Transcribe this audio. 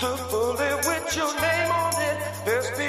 the bullet with your name on it. Best